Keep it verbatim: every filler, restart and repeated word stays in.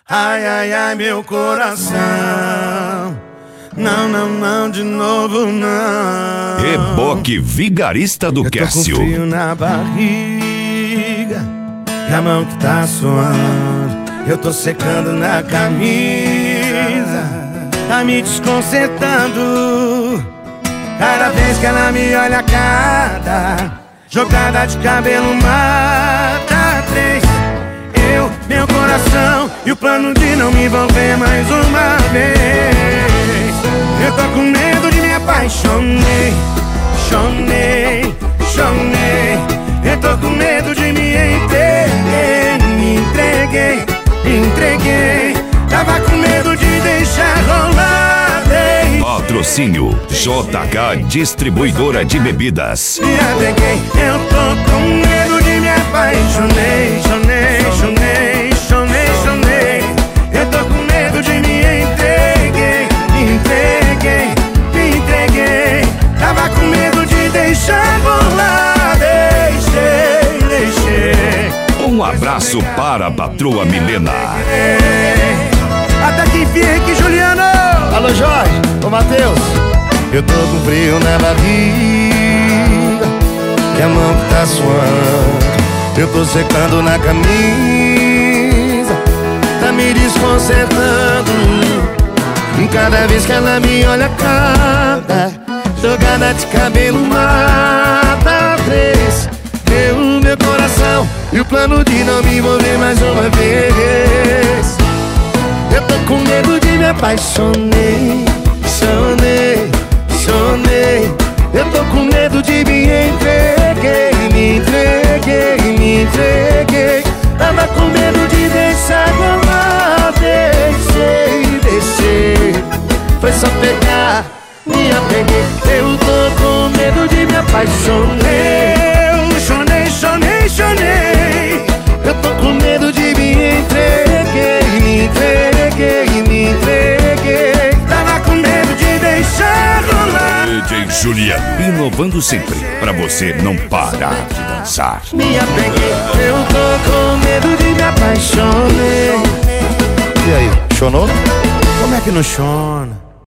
Ai, ai, ai, meu coração. Não, não, não, de novo não. Reboque vigarista do Eu tô Cássio. com frio na barriga e a mão que tá suando. Eu tô secando na camisa, tá me desconcertando. Cada vez que ela me olha, cada jogada de cabelo mata três. Eu, meu coração e o plano de não me envolver mais uma vez. Eu tô com medo de me apaixonei, chonei, chonei. Eu tô com medo de me entreguei, me entreguei, me entreguei. Tava com medo de deixar rolar. Dei. Patrocínio J K Distribuidora de Bebidas. Me apeguei, eu tô com medo de me apaixonei, chonei, chonei, chonei, chonei. Eu tô com medo de me entreguei, me entreguei, me entreguei. Tava com medo de deixar rolar. Deixei, deixei. Um abraço para a patroa Milena. Até que enfim, Henrique Juliano. Alô, Jorge, ô Matheus. Eu tô com frio na barriga e a mão que tá suando. Eu tô secando na camisa, tá me desconcertando. Cada vez que ela me olha, cada jogada de cabelo mata três. Eu, meu coração e o plano de não me envolver mais uma vez. Eu tô com medo de me apaixonei, chonei, chonei. Eu tô com medo de me entreguei, me entreguei, me entreguei. Tava com medo de deixar rolar. Deixei, deixei. Foi só pegar, me apeguei. Eu tô com medo de me apaixonei. Eu chonei, chonei, chonei. Eu tô com medo de me entreguei, me entreguei, me entreguei. Tava com medo de deixar rolar. D J Juliano, inovando sempre, pra você não parar de dançar. Me apeguei, eu tô com medo de me apaixonar. E aí, chonou? Como é que não chona?